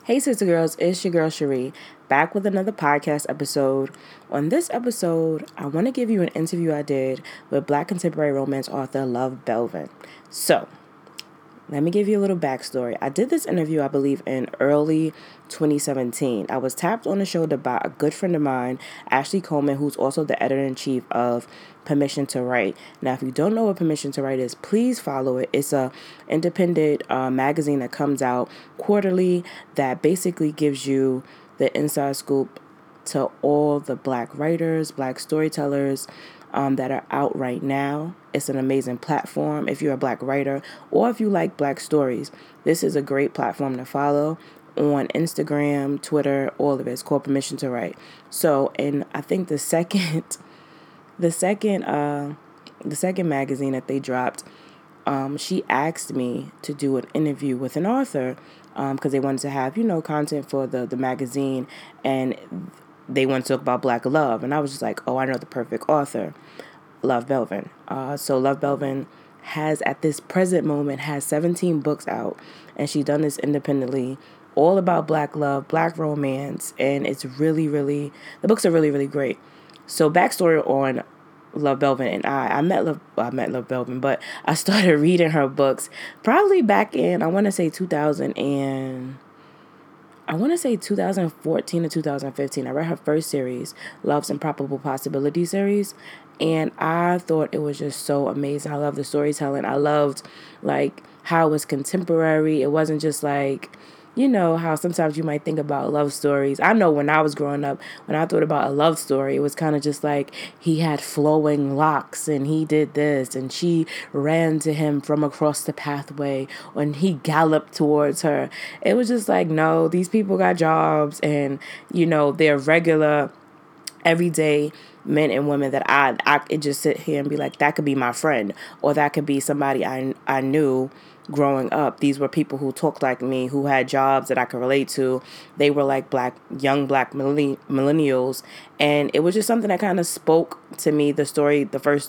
Hey, sister girls, it's your girl Cherie, back with another podcast episode. On this episode, I want to give you an interview I did with Black contemporary romance author Love Belvin. So, let me give you a little backstory. I did this interview, I believe, in early 2017. I was tapped on the shoulder by a good friend of mine, Ashley Coleman, who's also the editor-in-chief of Permission to Write. Now, if you don't know what Permission to Write is, please follow it. It's a independent magazine that comes out quarterly that basically gives you the inside scoop to all the Black writers, Black storytellers, that are out right now. It's an amazing platform if you're a Black writer or if you like Black stories. This is a great platform to follow on Instagram, Twitter, all of it. It's called Permission to Write. So, and I think the second magazine that they dropped, she asked me to do an interview with an author because they wanted to have, content for the magazine, and they want to talk about Black love. And I was just like, oh, I know the perfect author, Love Belvin. So Love Belvin has, at this present moment, has 17 books out, and she's done this independently, all about Black love, Black romance, and it's really, really, the books are really, really great. So backstory on Love Belvin and I met Love Belvin, but I started reading her books probably back in, I want to say 2014 to 2015. I read her first series, Love's Improbable Possibility series, and I thought it was just so amazing. I loved the storytelling. I loved, how it was contemporary. It wasn't just how sometimes you might think about love stories. I know when I was growing up, when I thought about a love story, it was kind of just like he had flowing locks and he did this and she ran to him from across the pathway and he galloped towards her. It was just like, no, these people got jobs and, they're regular, everyday men and women that I could just sit here and be like, that could be my friend, or that could be somebody I knew growing up. These were people who talked like me, who had jobs that I could relate to. They were like young black millennials, and it was just something that kind of spoke to me. The first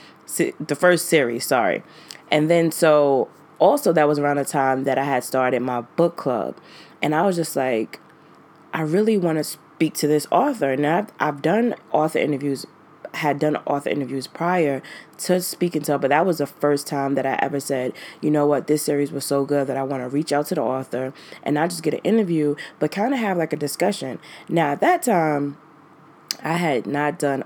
series, sorry. And then so also that was around the time that I had started my book club, and I was just like, I really want to speak to this author. Now I've done had done author interviews prior to speaking to her, but that was the first time that I ever said, you know what, this series was so good that I want to reach out to the author and not just get an interview, but kind of have like a discussion. Now at that time, I had not done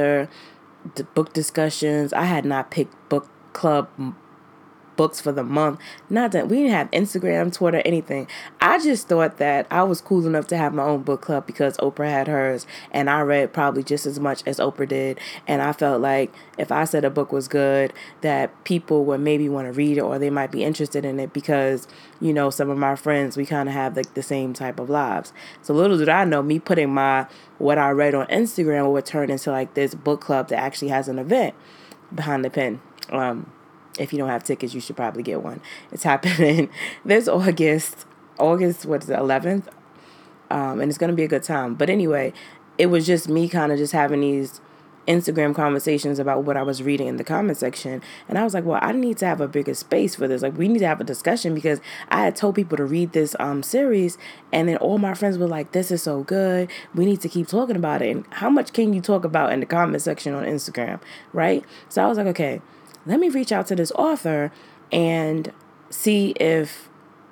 book discussions. I had not picked book club books for the month. Not that we didn't have Instagram, Twitter, anything. I just thought that I was cool enough to have my own book club because Oprah had hers, and I read probably just as much as Oprah did. And I felt like if I said a book was good, that people would maybe want to read it, or they might be interested in it because, some of my friends, we kind of have like the same type of lives. So little did I know, me putting what I read on Instagram would turn into like this book club that actually has an event behind the pen. If you don't have tickets, you should probably get one. It's happening this August, what is it, 11th? And it's going to be a good time. But anyway, it was just me kind of just having these Instagram conversations about what I was reading in the comment section. And I was like, well, I need to have a bigger space for this. Like, we need to have a discussion because I had told people to read this series. And then all my friends were like, this is so good. We need to keep talking about it. And how much can you talk about in the comment section on Instagram, right? So I was like, okay, let me reach out to this author and see if,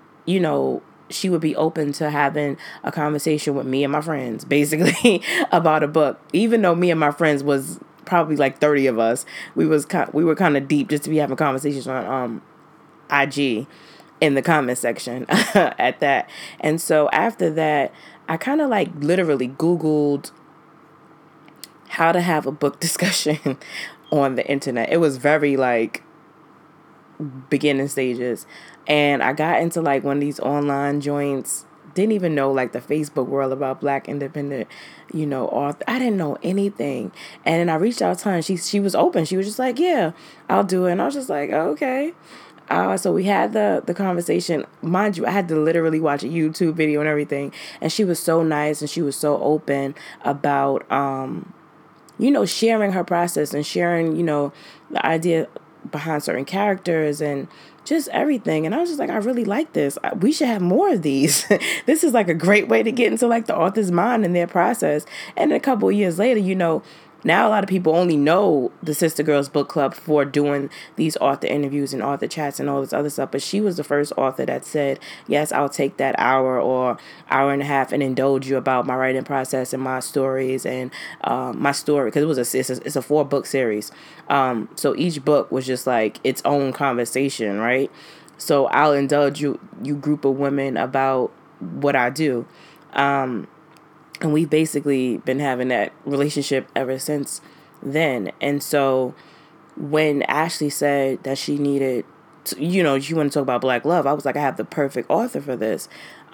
she would be open to having a conversation with me and my friends, basically, about a book. Even though me and my friends was probably like 30 of us, we were kind of deep just to be having conversations on IG in the comment section at that. And so after that, I kind of like literally Googled how to have a book discussion on the internet. It was very beginning stages, and I got into one of these online joints. Didn't even know the Facebook world about Black independent, author. I didn't know anything, and then I reached out to her, and she was open. She was just like, "Yeah, I'll do it." And I was just like, "Okay." So we had the conversation. Mind you, I had to literally watch a YouTube video and everything, and she was so nice and she was so open about sharing her process and sharing, the idea behind certain characters and, just everything. And I was just like, I really like this. We should have more of these. This is like a great way to get into like the author's mind and their process. And a couple of years later, now a lot of people only know the Sister Girls Book Club for doing these author interviews and author chats and all this other stuff. But she was the first author that said, yes, I'll take that hour or hour and a half and indulge you about my writing process and my stories and my story. Because it's a 4-book series. So each book was just like its own conversation, right? So I'll indulge you group of women about what I do. And we've basically been having that relationship ever since then. And so when Ashley said that she needed to, she wanted to talk about Black love, I was like, I have the perfect author for this.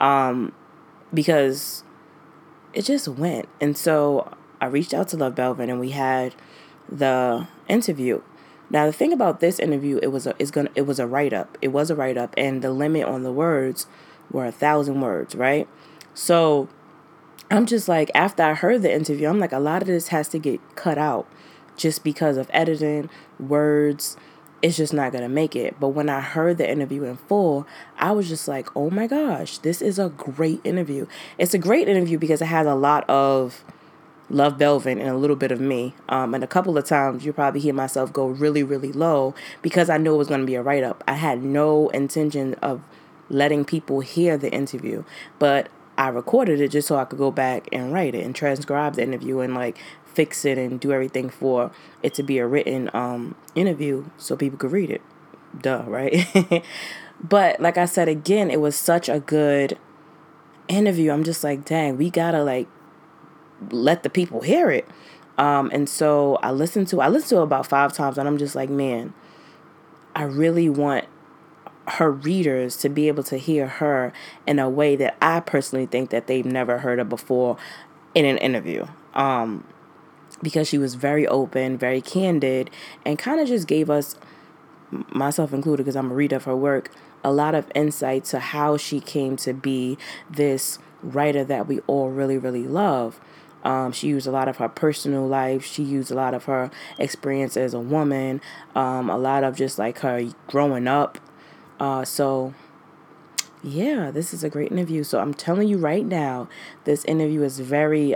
Because it just went. And so I reached out to Love Belvin and we had the interview. Now the thing about this interview, it was a write-up. It was a write-up, and the limit on the words were 1,000 words, right? So I'm just like, after I heard the interview, I'm like, a lot of this has to get cut out just because of editing, words. It's just not going to make it. But when I heard the interview in full, I was just like, oh my gosh, this is a great interview. It's a great interview because it has a lot of Love Belvin and a little bit of me. And a couple of times you'll probably hear myself go really, really low because I knew it was going to be a write-up. I had no intention of letting people hear the interview, but I recorded it just so I could go back and write it and transcribe the interview and like fix it and do everything for it to be a written interview so people could read it. Duh, right? But like I said, again, it was such a good interview. I'm just like, dang, we gotta like let the people hear it. And so I listened to it about 5 times, and I'm just like, man, I really want her readers to be able to hear her in a way that I personally think that they've never heard her before in an interview. Because she was very open, very candid, and kind of just gave us, myself included, because I'm a reader of her work, a lot of insight to how she came to be this writer that we all really, really love. She used a lot of her personal life. She used a lot of her experience as a woman, a lot of just like her growing up. So yeah, this is a great interview. So I'm telling you right now, this interview is very,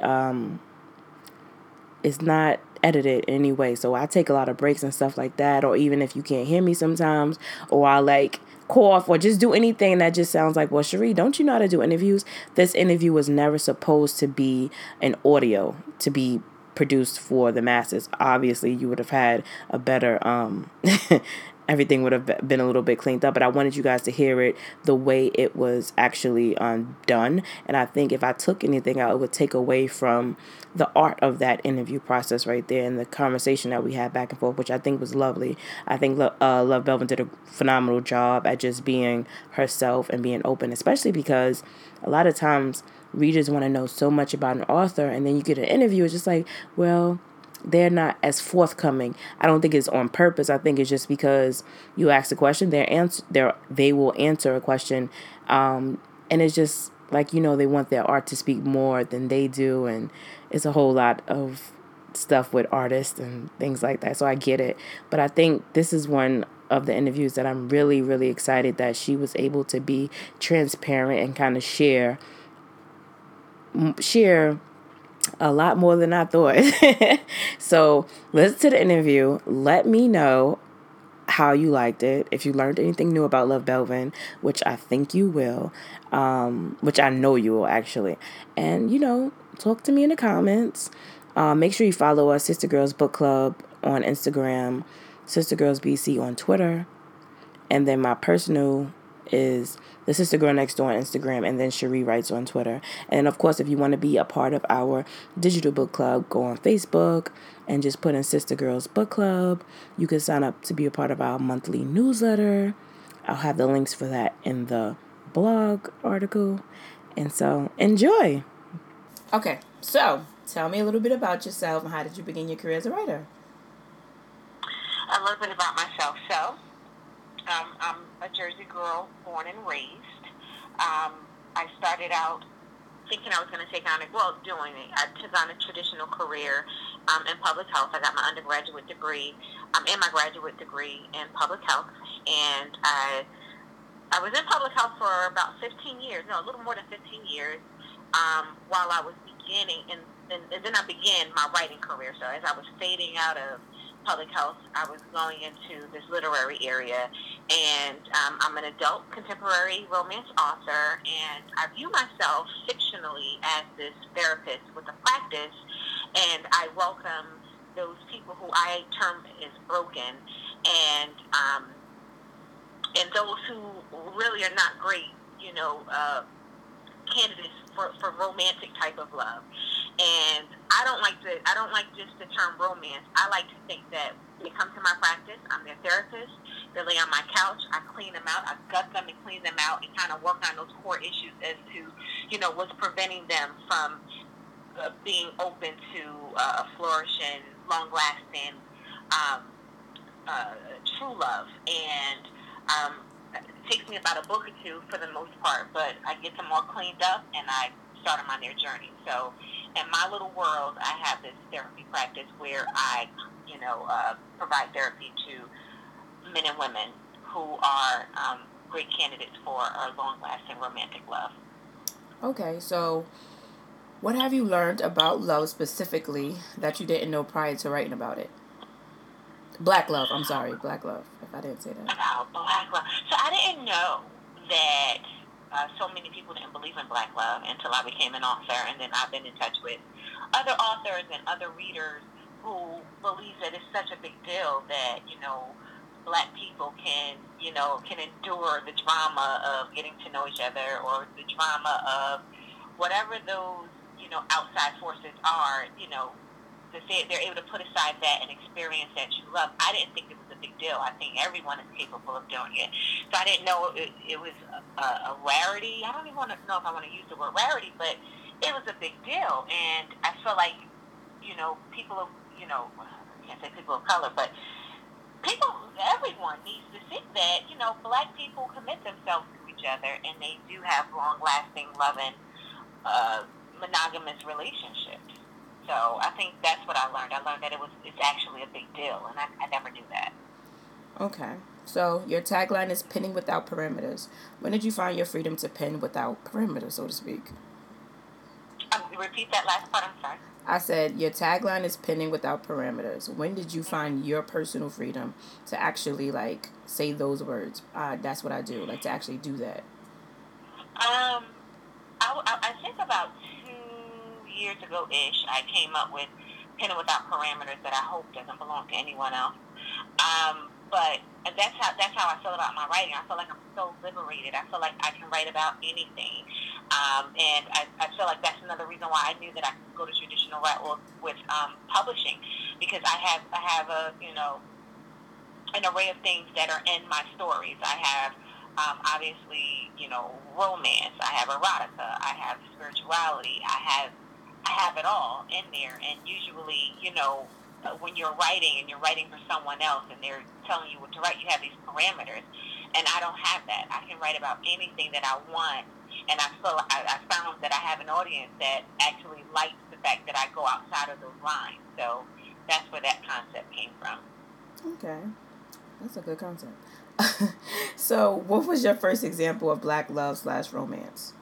it's not edited in any way. So I take a lot of breaks and stuff like that, or even if you can't hear me sometimes, or I like cough or just do anything that just sounds like, well, Cherie, don't you know how to do interviews? This interview was never supposed to be an audio to be produced for the masses. Obviously, you would have had a better everything would have been a little bit cleaned up, but I wanted you guys to hear it the way it was actually done. And I think if I took anything out, it would take away from the art of that interview process right there and the conversation that we had back and forth, which I think was lovely. I think Love Belvin did a phenomenal job at just being herself and being open, especially because a lot of times readers want to know so much about an author, and then you get an interview, it's just like, well, they're not as forthcoming. I don't think it's on purpose. I think it's just because you ask a question, they will answer a question, and it's just like, they want their art to speak more than they do, and it's a whole lot of stuff with artists and things like that. So I get it, but I think this is one of the interviews that I'm really, really excited that she was able to be transparent and kind of share a lot more than I thought. So listen to the interview. Let me know how you liked it. If you learned anything new about Love Belvin, which I think you will, which I know you will actually. And, talk to me in the comments. Make sure you follow us, Sister Girls Book Club on Instagram, Sister Girls BC on Twitter. And then my personal is the Sister Girl Next Door on Instagram, and then Cherie Writes on Twitter. And of course, if you want to be a part of our digital book club, go on Facebook and just put in Sister Girls Book Club. You can sign up to be a part of our monthly newsletter. I'll have the links for that in the blog article. And so enjoy. Okay, so tell me a little bit about yourself and how did you begin your career as a writer? A little bit about myself. So, I'm a Jersey girl, born and raised. I started out thinking I was going to take on doing it. I took on a traditional career in public health. I got my undergraduate degree and my graduate degree in public health, and I was in public health for about 15 years, no, a little more than 15 years, while I was beginning, and then I began my writing career. So as I was fading out of public health, I was going into this literary area, and I'm an adult contemporary romance author, and I view myself fictionally as this therapist with a practice, and I welcome those people who I term as broken, and those who really are not great, candidates for romantic type of love. And I don't like just the term romance. I like to think that they come to my practice, I'm their therapist, they lay on my couch, I clean them out, I gut them and clean them out and kind of work on those core issues as to, what's preventing them from being open to a flourishing, long-lasting, true love. And it takes me about a book or two for the most part, but I get them all cleaned up and I start them on their journey. So in my little world, I have this therapy practice where I, provide therapy to men and women who are great candidates for a long-lasting romantic love. Okay, so what have you learned about love specifically that you didn't know prior to writing about it? Black love, I'm sorry, black love, if I didn't say that. About black love. So I didn't know that so many people didn't believe in black love until I became an author, and then I've been in touch with other authors and other readers who believe that it's such a big deal that, black people can endure the drama of getting to know each other, or the drama of whatever those, outside forces are, they're able to put aside that and experience that true love. I didn't think it was a big deal. I think everyone is capable of doing it. So I didn't know it was a rarity. I don't even know if I want to use the word rarity, but it was a big deal. And I feel like, people of, I can't say people of color, but everyone needs to see that, black people commit themselves to each other, and they do have long-lasting, loving, monogamous relationships. So I think that's what I learned. I learned that it's actually a big deal, and I never knew that. Okay. So your tagline is pinning without perimeters. When did you find your freedom to pin without perimeters, so to speak? Repeat that last part, I'm sorry. I said your tagline is pinning without parameters. When did you find your personal freedom to actually say those words? That's what I do. To actually do that. I think about 2 years ago ish, I came up with pinning without parameters that I hope doesn't belong to anyone else. But that's how I feel about my writing. I feel like I'm so liberated. I feel like I can write about anything. And I feel like that's another reason why I knew that I could go to traditional route with publishing, because I have a an array of things that are in my stories. I have obviously romance. I have erotica. I have spirituality. I have it all in there. And usually when you're writing and you're writing for someone else and they're telling you what to write, you have these parameters. And I don't have that. I can write about anything that I want. And I found that I have an audience that actually likes the fact that I go outside of those lines. So that's where that concept came from. Okay. That's a good concept. So what was your first example of black love / romance?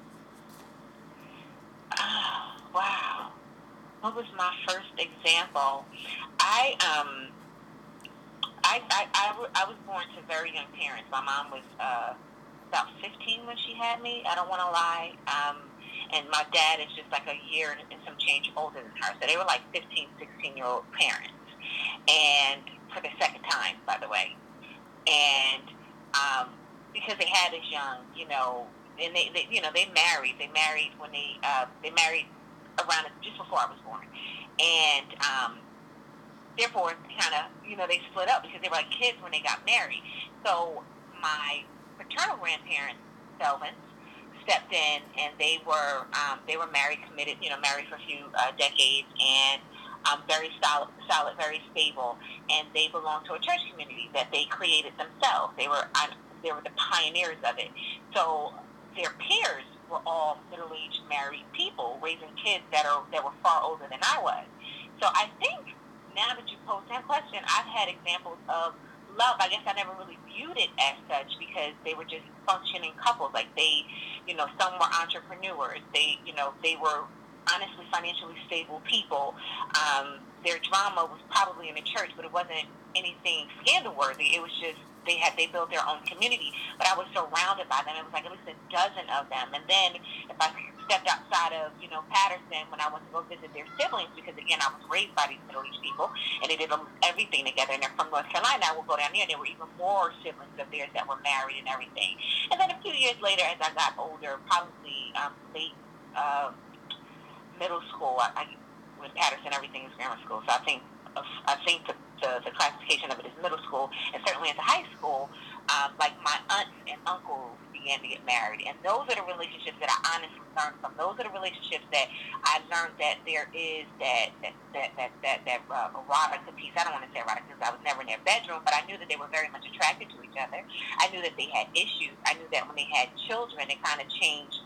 Wow. What was my first example? I was born to very young parents. My mom was about 15 when she had me. I don't want to lie. And my dad is just like a year and some change older than her. So they were like 15, 16-year-old parents. And for the second time, by the way. And because they had us young, and they married. They married when they married around just before I was born. And therefore, kind of, they split up because they were like kids when they got married. So my paternal grandparents, Selvins, stepped in, and they were married, committed, married for a few decades, and very solid, very stable, and they belonged to a church community that they created themselves. They were the pioneers of it. So their peers were all middle-aged, married married people raising kids that were far older than I was. So I think now that you pose that question, I've had examples of love. I guess I never really viewed it as such because they were just functioning couples. Like they, some were entrepreneurs. They were honestly financially stable people. Their drama was probably in the church, but it wasn't anything scandal worthy. It was just they built their own community. But I was surrounded by them. It was like at least a dozen of them. And then if I stepped outside of Patterson when I went to go visit their siblings, because again I was raised by these Middle East people and they did everything together. And they're from North Carolina. I would go down there and there were even more siblings of theirs that were married and everything. And then a few years later, as I got older, probably late middle school, with Patterson, everything is grammar school. So I think the classification of it is middle school, and certainly into high school, like my aunts and uncles began to get married, and those are the relationships that I honestly learned from. Those are the relationships that I learned that there is that erotica piece. I don't want to say erotica because I was never in their bedroom, but I knew that they were very much attracted to each other. I knew that they had issues. I knew that when they had children, it kind of changed,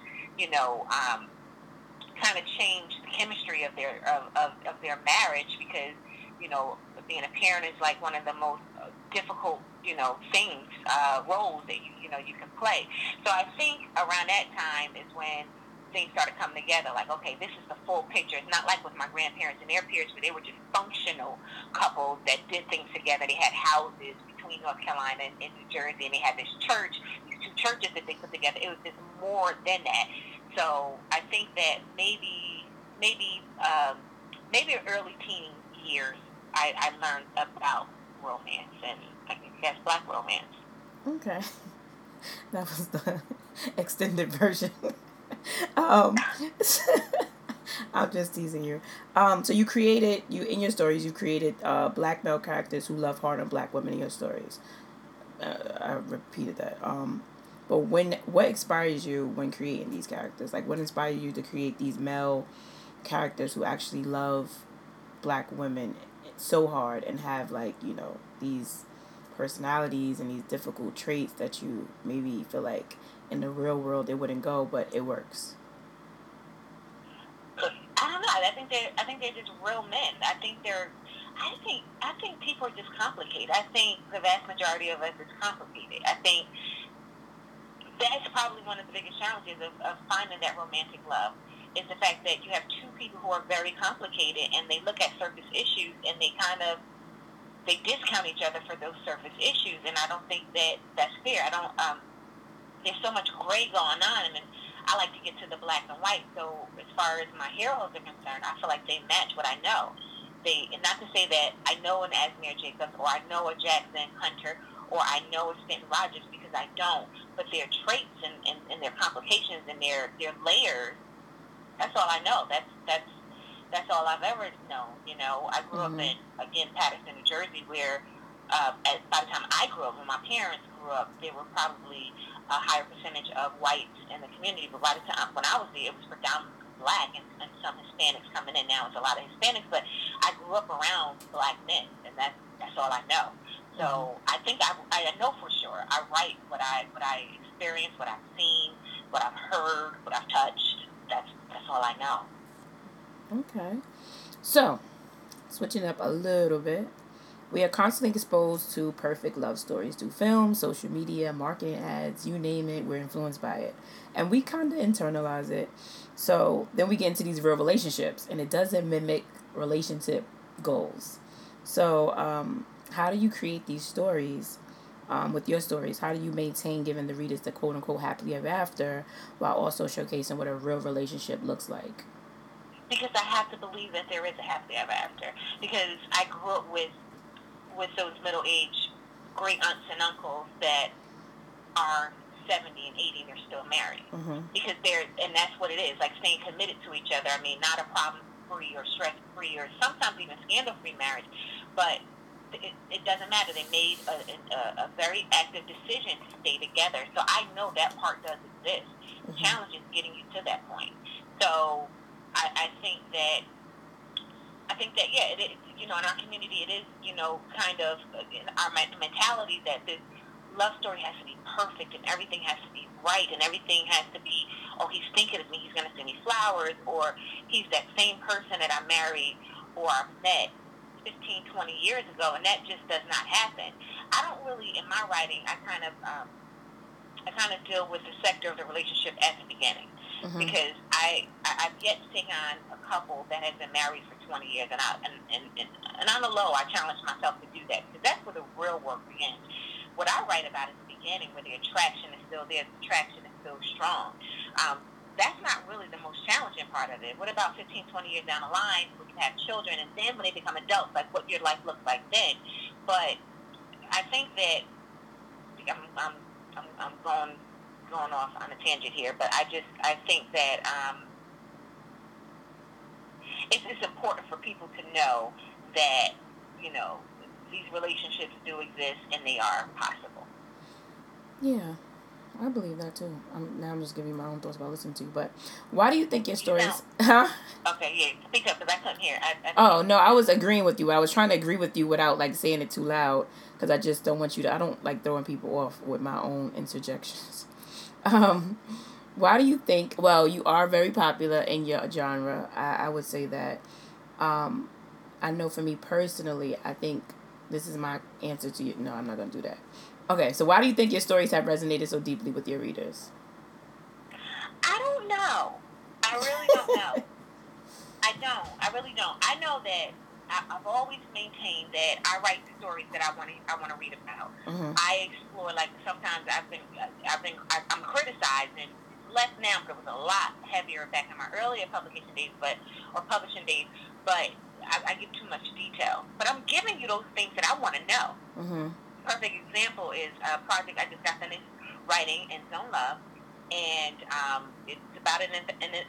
changed the chemistry of their marriage, because being a parent is like one of the most difficult things, roles that you can play. So I think around that time is when things started coming together. Like, okay, this is the full picture. It's not like with my grandparents and their peers, where they were just functional couples that did things together. They had houses between North Carolina and New Jersey, and they had this church, these two churches that they put together. It was just more than that. So I think that maybe early teen years, I learned about romance, and I think that's Black romance. Okay. That was the extended version. I'm just teasing you. So you in your stories, you created Black male characters who love hard on Black women in your stories. I repeated that. But what inspires you when creating these characters? Like, what inspired you to create these male characters who actually love Black women so hard and have, like, these personalities and these difficult traits that you maybe feel like in the real world it wouldn't go, but it works? I don't know. I think they're just real men. I think people are just complicated. I think the vast majority of us is complicated. I think that's probably one of the biggest challenges of finding that romantic love, is the fact that you have two people who are very complicated, and they look at surface issues and they discount each other for those surface issues. And I don't think that that's fair. There's so much gray going on, and I like to get to the black and white. So as far as my heroes are concerned, I feel like they match what I know. And not to say that I know an Asmir Jacobs, or I know a Jackson Hunter, or I know a Stanton Rogers, because I don't. But their traits and their complications and their layers, that's all I know. That's all I've ever known. I grew up in, again, Patterson, New Jersey, where by the time I grew up, when my parents grew up, there were probably a higher percentage of whites in the community. But by the time when I was there, it was predominantly Black and some Hispanics coming in. Now it's a lot of Hispanics, but I grew up around Black men, and that's all I know. So I think I know for sure. I write what I experienced, what I've seen, what I've heard, what I've touched. That's all I know. Okay. So, switching up a little bit, we are constantly exposed to perfect love stories through film, social media, marketing ads, you name it, we're influenced by it. And we kind of internalize it. So then we get into these real relationships, and it doesn't mimic relationship goals. So how do you create these stories with your stories? How do you maintain giving the readers the quote-unquote happily ever after while also showcasing what a real relationship looks like? Because I have to believe that there is a happily ever after. Because I grew up with those middle-aged great aunts and uncles that are 70 and 80 and they're still married. Because and that's what it is, like staying committed to each other. I mean, not a problem-free or stress-free or sometimes even scandal-free marriage, but it doesn't matter. They made a very active decision to stay together. So I know that part does exist. The challenge is getting you to that point. So I think that yeah, it is, in our community, it is, kind of our mentality that this love story has to be perfect and everything has to be right and everything has to be, oh, he's thinking of me, he's going to send me flowers, or he's that same person that I married or I met 15, 20 years ago, and that just does not happen. I don't really, in my writing, I kind of deal with the sector of the relationship at the beginning, because I've yet to take on a couple that has been married for 20 years, and on the low, I challenge myself to do that, because that's where the real work begins. What I write about is the beginning, where the attraction is still there, the attraction is still strong. That's not really the most challenging part of it. What about 15, 20 years down the line when you have children, and then when they become adults, like what your life looks like then? But I think that I'm going off on a tangent here, but I think that it's important for people to know that, you know, these relationships do exist and they are possible. Yeah, I believe that too. Now I'm just giving you my own thoughts about listening to you. But why do you think your stories... Huh? Okay, yeah, speak up, because I couldn't hear. Oh, no, I was agreeing with you. I was trying to agree with you without, like, saying it too loud, because I just don't want you to... I don't like throwing people off with my own interjections. Why do you think... Well, you are very popular in your genre. I would say that. I know for me personally, I think this is my answer to you. No, I'm not going to do that. Okay, so why do you think your stories have resonated so deeply with your readers? I don't know. I really don't know. I really don't. I know that I've always maintained that I write stories that I want to read about. I explore, like, sometimes I'm criticized, and less now, but it was a lot heavier back in my earlier publishing days, but I give too much detail. But I'm giving you those things that I want to know. Perfect example is a project I just got finished writing in Zone Love, and it's about an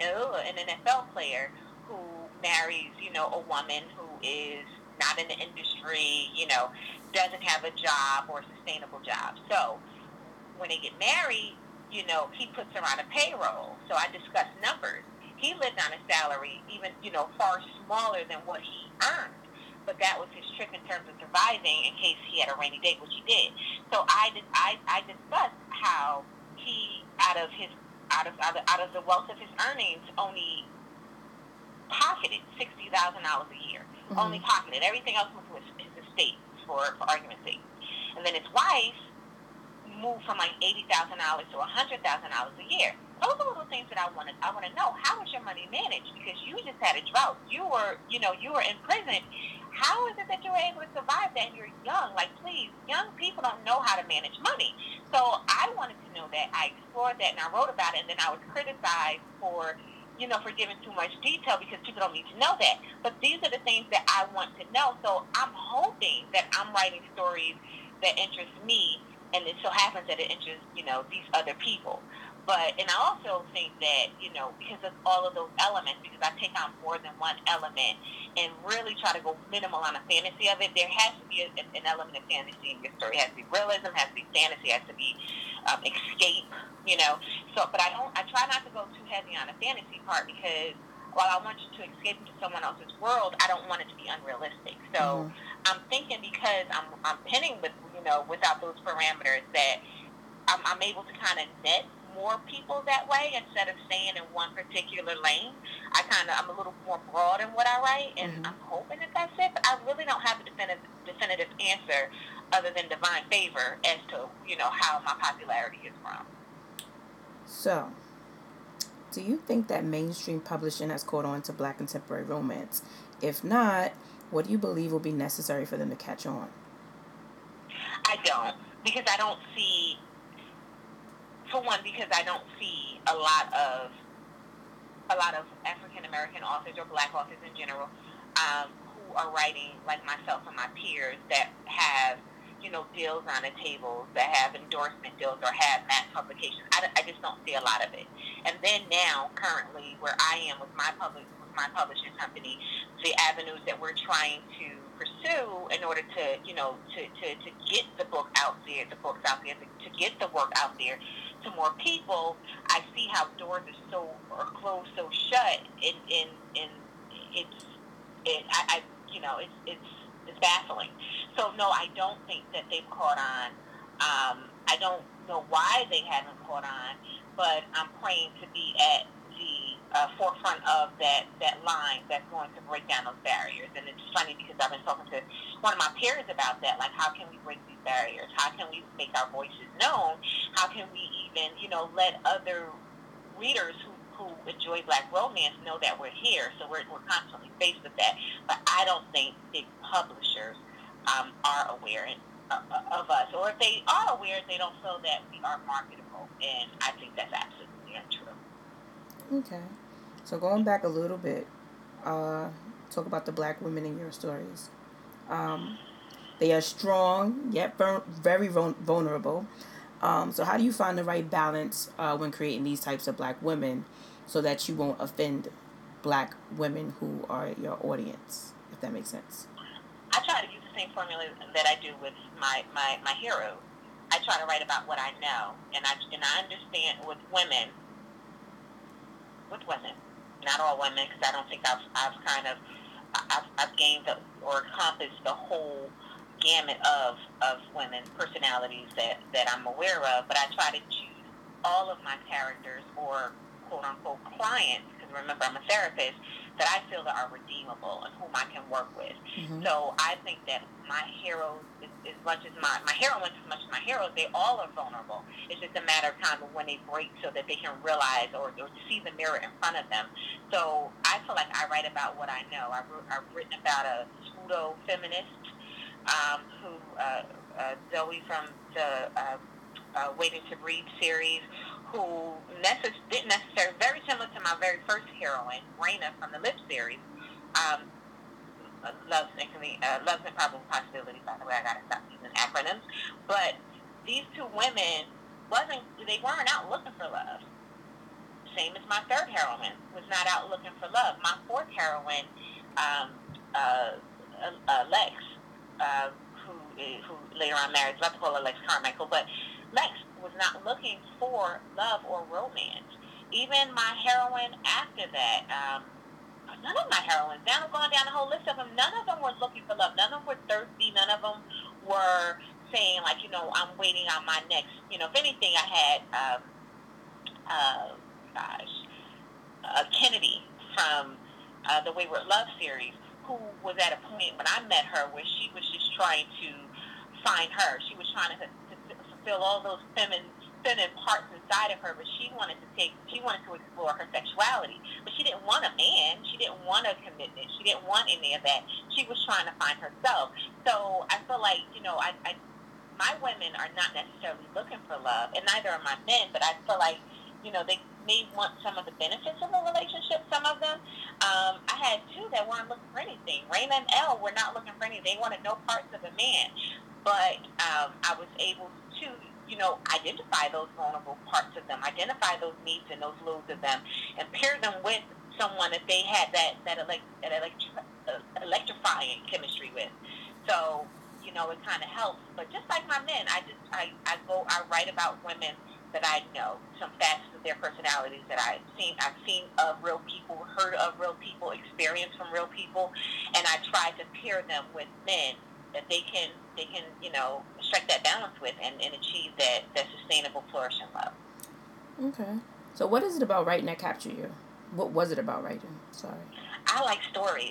NFL player who marries, you know, a woman who is not in the industry, you know, doesn't have a job or a sustainable job. So when they get married, you know, he puts her on a payroll. So I discuss numbers. He lived on a salary, even, you know, far smaller than what he earned. But that was his trick in terms of surviving in case he had a rainy day, which he did. So I discussed how he, out of the wealth of his earnings, only pocketed $60,000 a year. Only pocketed. Everything else went to his estate, for argument's sake. And then his wife moved from like $80,000 to $100,000 a year. Those are little things that I want to know. How is your money managed? Because you just had a drought. You were in prison. How is it that you were able to survive that? And you're young. Like, please, young people don't know how to manage money. So I wanted to know that. I explored that, and I wrote about it. And then I was criticized for giving too much detail, because people don't need to know that. But these are the things that I want to know. So I'm hoping that I'm writing stories that interest me, and it so happens that it interests, you know, these other people. And I also think that, you know, because of all of those elements, because I take on more than one element and really try to go minimal on the fantasy of it, there has to be an element of fantasy in your story. It has to be realism, has to be fantasy, has to be escape, you know. So, but I try not to go too heavy on the fantasy part, because while I want you to escape into someone else's world, I don't want it to be unrealistic. So I'm thinking, because I'm penning without those parameters, that I'm able to kind of net more people that way, instead of staying in one particular lane. I'm a little more broad in what I write, and I'm hoping that that's it. But I really don't have a definitive answer, other than divine favor, as to, you know, how my popularity is from. So, do you think that mainstream publishing has caught on to Black contemporary romance? If not, what do you believe will be necessary for them to catch on? I don't, because I don't see, for one, because I don't see a lot of African American authors, or Black authors in general, who are writing like myself and my peers, that have, you know, deals on the table, that have endorsement deals, or have mass publications. I just don't see a lot of it. And then now, currently, where I am with my publishing company, the avenues that we're trying to pursue in order to, you know, to get the books out there, to get the work out there to more people, I see how doors are closed so shut, it's baffling. So no, I don't think that they've caught on I don't know why they haven't caught on, but I'm praying to be at the forefront of that line that's going to break down those barriers. And it's funny because I've been talking to one of my peers about that. Like, how can we break these barriers? How can we make our voices known? How can we even, let other readers who enjoy Black romance know that we're here? So we're constantly faced with that. But I don't think big publishers are aware of us, or if they are aware, they don't feel that we are marketable, and I think that's absolutely untrue. Okay. So going back a little bit, talk about the Black women in your stories. Um, they are strong yet very vulnerable. So how do you find the right balance when creating these types of Black women, so that you won't offend Black women who are your audience, if that makes sense? I try to use the same formula that I do with my heroes. I try to write about what I know, and I understand with women, not all women, because I don't think I've gained or encompassed the whole gamut of women personalities that I'm aware of, but I try to choose all of my characters, or quote unquote clients, because remember, I'm a therapist, that I feel that are redeemable and whom I can work with. Mm-hmm. So I think that my heroes, as much as my heroines, as much as my heroes, they all are vulnerable. It's just a matter of time of when they break, so that they can realize or see the mirror in front of them. So I feel like I write about what I know. I've written about a pseudo feminist who Zoe from the Waiting to Breed series, who didn't necessarily, very similar to my very first heroine, Raina from the Lip series, Loves and Probable Possibilities. By the way, I gotta stop using acronyms. But these two women weren't out looking for love. Same as my third heroine was not out looking for love. My fourth heroine, Lex, who later on married, let's call her Lex Carmichael, but Lex was not looking for love or romance. Even my heroine after that, none of my heroines, now I'm going down the whole list of them, none of them were looking for love. None of them were thirsty. None of them were saying, like, I'm waiting on my next, if anything, I had, Kennedy from the Wayward Love series, who was at a point when I met her where she was just trying to find her. She was trying to fulfill all those feminine parts inside of her, but she wanted to explore her sexuality. But she didn't want a man. She didn't want a commitment. She didn't want any of that. She was trying to find herself. So I feel like, my women are not necessarily looking for love, and neither are my men, but I feel like, they may want some of the benefits of a relationship, some of them. I had two that weren't looking for anything. Raina and Elle were not looking for anything. They wanted no parts of a man. But I was able to, identify those vulnerable parts of them, identify those needs and those loads of them, and pair them with someone that they had that electrifying chemistry with. So, it kind of helps. But just like my men, I write about women that I know, some facets of their personalities that I've seen of real people, heard of real people, experienced from real people, and I try to pair them with men that they can strike that balance with and achieve that sustainable, flourishing love. Okay. So what is it about writing that captured you? What was it about writing? Sorry. I like stories.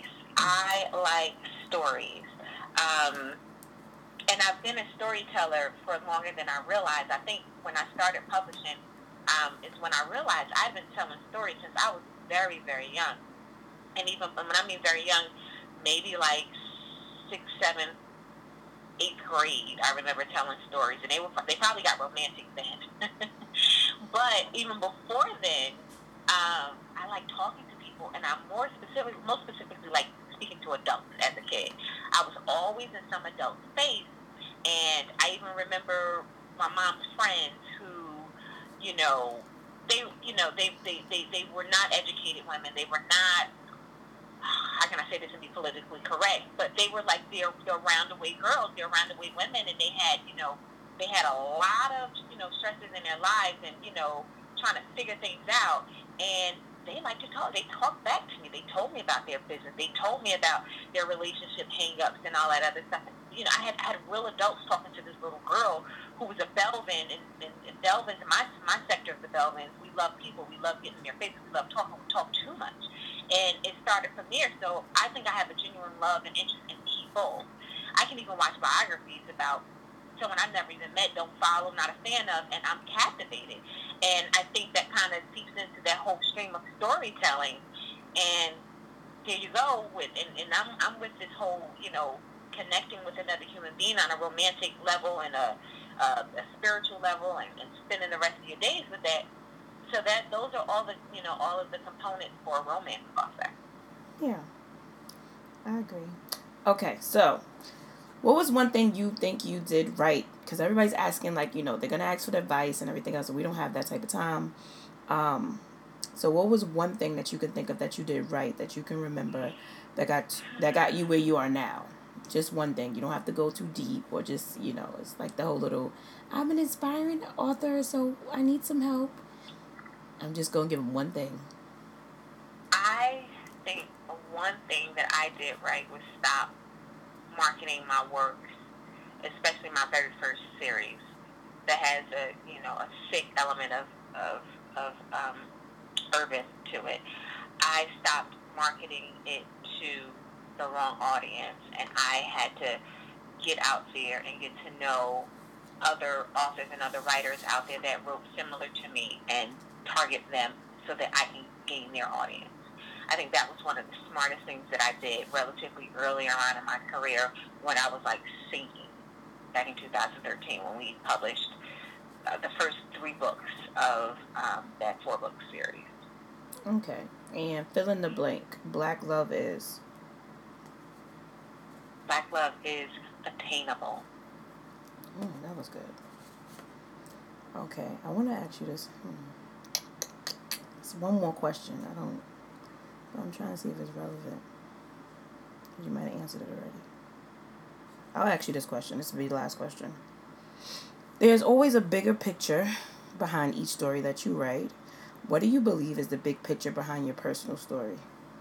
And I've been a storyteller for longer than I realized. I think when I started publishing is when I realized I've been telling stories since I was very, very young. And even when I mean very young, maybe like 6th, 7th, 8th grade, I remember telling stories, and they probably got romantic then. But even before then, I like talking to people, and I'm most specifically like speaking to adults as a kid. I was always in some adult space, and I even remember my mom's friends who, they were not educated women. They were not, how can I say this and be politically correct, but they were like they're roundaway girls, they're roundaway women, and they had a lot of stresses in their lives, and trying to figure things out, and they like to talk. They talked back to me. They told me about their business. They told me about their relationship hang-ups and all that other stuff. I had real adults talking to this little girl who was a Belvin, and Belvins, my sector of the Belvins, we love people, we love getting in their faces, we love talking, we talk too much. And it started from there. So I think I have a genuine love and interest in people. I can even watch biographies about someone I've never even met, don't follow, not a fan of, and I'm captivated. And I think that kind of seeps into that whole stream of storytelling. And there you go with, and I'm with this whole, connecting with another human being on a romantic level and a spiritual level, and spending the rest of your days with that. So that those are all the all of the components for a romance process. Yeah, I agree. Okay, so what was one thing you think you did right? Because everybody's asking, like, they're gonna ask for advice and everything else, and we don't have that type of time. So what was one thing that you can think of that you did right, that you can remember, that got you where you are now? Just one thing. You don't have to go too deep, or just, it's like the whole little, I'm an inspiring author, so I need some help. I'm just going to give them one thing. I think one thing that I did right was stop marketing my works, especially my very first series that has a sick element of urban to it. I stopped marketing it to the wrong audience, and I had to get out there and get to know other authors and other writers out there that wrote similar to me and target them so that I can gain their audience. I think that was one of the smartest things that I did relatively earlier on in my career, when I was like sinking back in 2013, when we published the first 3 books of that 4-book series. Okay. And fill in the blank. Black love is? Black love is attainable. That was good. Okay. I want to ask you this. It's one more question. I'm trying to see if it's relevant. You might have answered it already. I'll ask you this question. This will be the last question. There's always a bigger picture behind each story that you write. What do you believe is the big picture behind your personal story?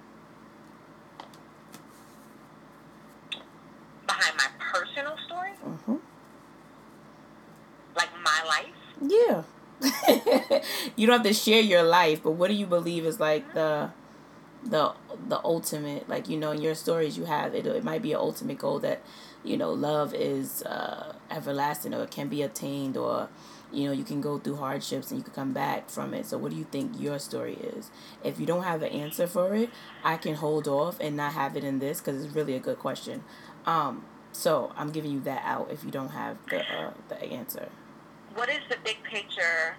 Behind my personal story? Mm-hmm. Like my life? Yeah. You don't have to share your life, but what do you believe is like the ultimate, like, in your stories you have it might be an ultimate goal that love is everlasting, or it can be attained, or you can go through hardships and you can come back from it. So what do you think your story is? If you don't have an answer for it, I can hold off and not have it in this, because it's really a good question. So I'm giving you that out if you don't have the answer. What is the big picture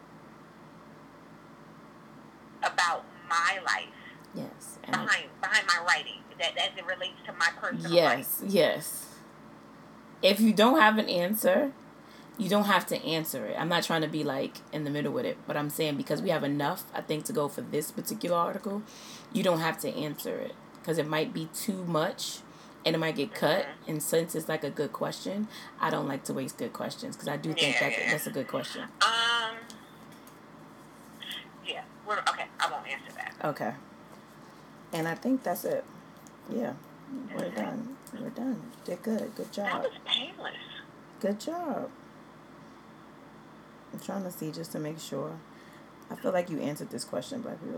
about my life? Yes. Behind my writing, that as it relates to my personal life. Yes. If you don't have an answer, you don't have to answer it. I'm not trying to be like in the middle with it, but I'm saying because we have enough, I think, to go for this particular article, you don't have to answer it, because it might be too much and it might get cut. And since it's like a good question, I don't like to waste good questions, because I do think that's a good question. Yeah. Okay. I won't answer that. Okay. And I think that's it. Yeah. We're done. We're done. Did good. Good job. That was painless. Good job. I'm trying to see just to make sure. I feel like you answered this question, Black people.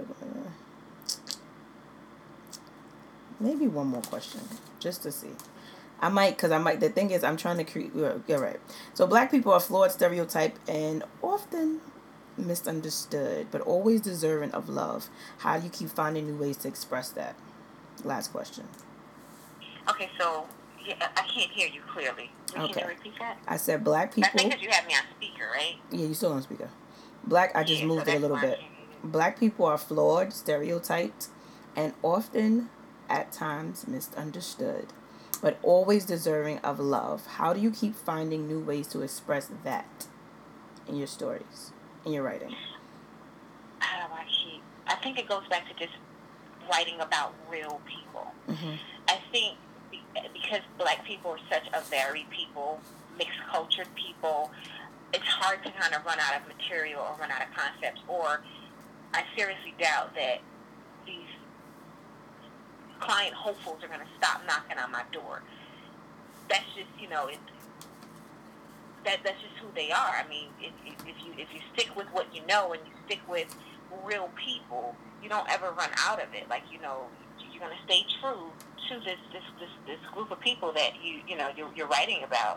Maybe one more question, just to see. The thing is, I'm trying to create. Yeah, right. So Black people are flawed, stereotyped, and often misunderstood, but always deserving of love. How do you keep finding new ways to express that? Last question. Okay, so I can't hear you clearly. Can you repeat that? I said Black people. That's because you have me on speaker, right? Yeah, you still on speaker. I just moved it a little bit. Black people are flawed, stereotyped, and often, at times, misunderstood, but always deserving of love. How do you keep finding new ways to express that in your stories, in your writing? How do I keep? I think it goes back to just writing about real people. Mm-hmm. I think because Black people are such a varied people, mixed cultured people, it's hard to kind of run out of material or run out of concepts. Or I seriously doubt that these client hopefuls are going to stop knocking on my door. That's just, that's just who they are. I mean, if you stick with what you know and you stick with real people, you don't ever run out of it. Like, you're going to stay true to this group of people that you're writing about.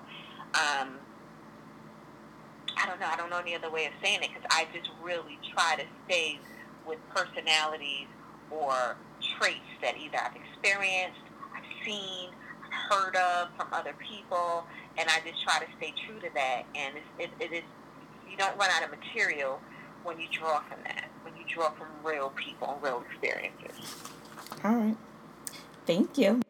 I don't know any other way of saying it, because I just really try to stay with personalities or traits that either I've experienced, I've seen, I've heard of from other people, and I just try to stay true to that. And it is, you don't run out of material when you draw from that, when you draw from real people and real experiences. All right. Thank you.